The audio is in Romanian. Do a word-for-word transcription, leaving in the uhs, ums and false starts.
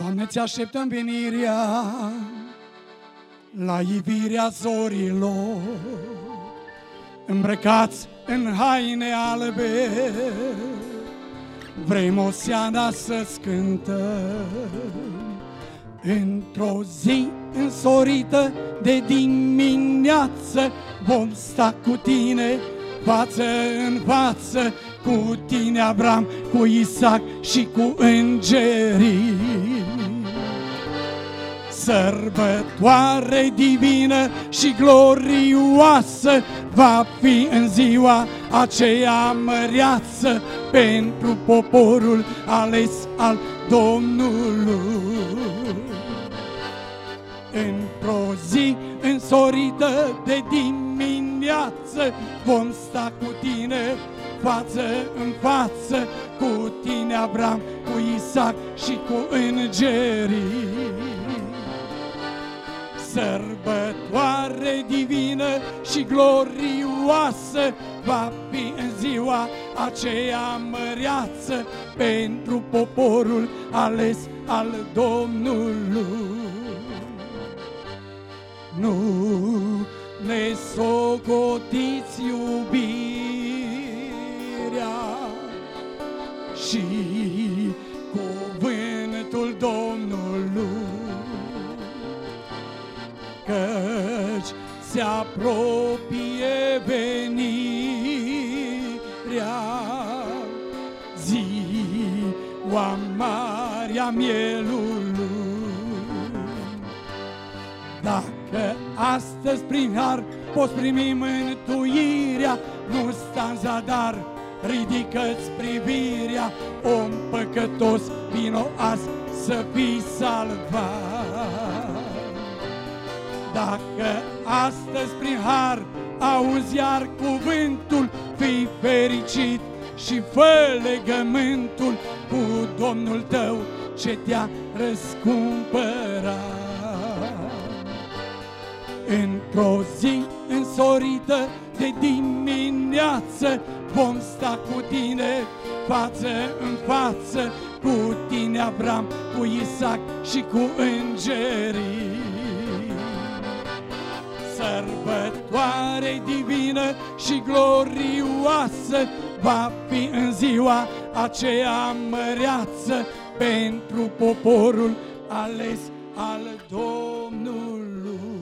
Doamne, ți așteptăm venirea la ivirea zorilor, îmbrăcați în haine albe, vrem Oseana să-ți cântăm. Într-o zi însorită de dimineață vom sta cu tine față în față, cu tine Avram, cu Isaac și cu îngerii. Sărbătoare divină și glorioasă va fi în ziua aceea măreață pentru poporul ales al Domnului. Într-o zi însorită de dimineață vom sta cu tine față în față, cu tine Avram, cu Isaac și cu îngerii. Sărbătoare divină și glorioasă va fi în ziua aceea măreață pentru poporul ales al Domnului. Nu ne socotiți iubirea și cuvântul Domnului, căci se apropie venirea, ziua mare a mielului. Dacă astăzi prin har poți primi mântuirea, nu sta în zadar, ridică-ți privirea, om păcătos, vino azi să fii salvat. Dacă astăzi prin har auzi iar cuvântul, fii fericit și fă legământul cu Domnul tău ce te-a răscumpărat. Într-o zi însorită de dimineață vom sta cu tine față în față, cu tine Avram, cu Isaac și cu îngerii. Sărbătoare divină și glorioasă va fi în ziua aceea măreață pentru poporul ales al Domnului.